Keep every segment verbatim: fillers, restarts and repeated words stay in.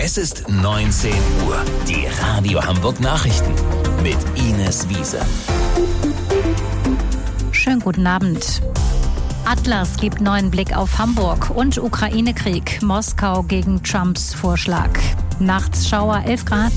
Es ist neunzehn Uhr. Die Radio Hamburg Nachrichten mit Ines Wiese. Schönen guten Abend. Atlas gibt neuen Blick auf Hamburg und Ukraine-Krieg. Moskau gegen Trumps Vorschlag. Nachts Schauer elf Grad.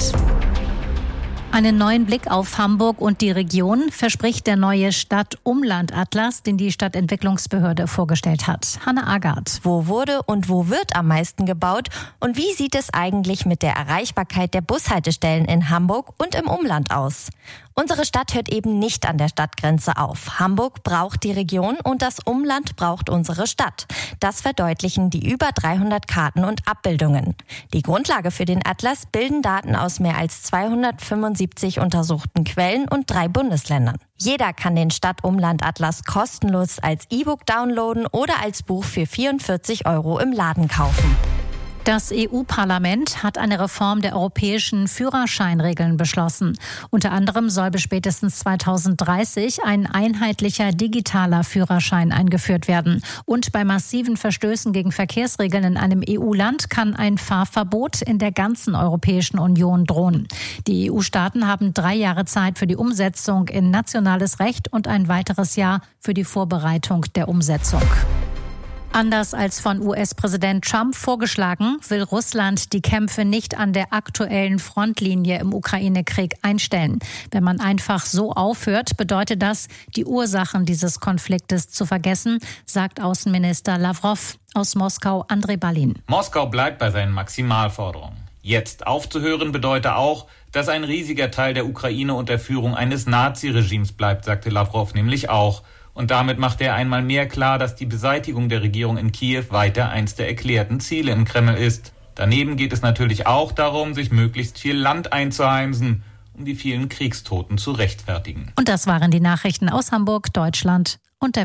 Einen neuen Blick auf Hamburg und die Region verspricht der neue Stadt-Umland-Atlas, den die Stadtentwicklungsbehörde vorgestellt hat. Hanne Agard. Wo wurde und wo wird am meisten gebaut? Und wie sieht es eigentlich mit der Erreichbarkeit der Bushaltestellen in Hamburg und im Umland aus? Unsere Stadt hört eben nicht an der Stadtgrenze auf. Hamburg braucht die Region und das Umland braucht unsere Stadt. Das verdeutlichen die über dreihundert Karten und Abbildungen. Die Grundlage für den Atlas bilden Daten aus mehr als zweihundertfünfundsiebzig untersuchten Quellen und drei Bundesländern. Jeder kann den Stadt-Umland-Atlas kostenlos als E-Book downloaden oder als Buch für vierundvierzig Euro im Laden kaufen. Das E U-Parlament hat eine Reform der europäischen Führerscheinregeln beschlossen. Unter anderem soll bis spätestens zweitausenddreißig ein einheitlicher digitaler Führerschein eingeführt werden. Und bei massiven Verstößen gegen Verkehrsregeln in einem E U-Land kann ein Fahrverbot in der ganzen Europäischen Union drohen. Die E U-Staaten haben drei Jahre Zeit für die Umsetzung in nationales Recht und ein weiteres Jahr für die Vorbereitung der Umsetzung. Anders als von U S-Präsident Trump vorgeschlagen, will Russland die Kämpfe nicht an der aktuellen Frontlinie im Ukraine-Krieg einstellen. Wenn man einfach so aufhört, bedeutet das, die Ursachen dieses Konfliktes zu vergessen, sagt Außenminister Lavrov. Aus Moskau Andrei Balin. Moskau bleibt bei seinen Maximalforderungen. Jetzt aufzuhören bedeutet auch, dass ein riesiger Teil der Ukraine unter Führung eines Nazi-Regimes bleibt, sagte Lavrov nämlich auch. Und damit macht er einmal mehr klar, dass die Beseitigung der Regierung in Kiew weiter eins der erklärten Ziele im Kreml ist. Daneben geht es natürlich auch darum, sich möglichst viel Land einzuheimsen, um die vielen Kriegstoten zu rechtfertigen. Und das waren die Nachrichten aus Hamburg, Deutschland und der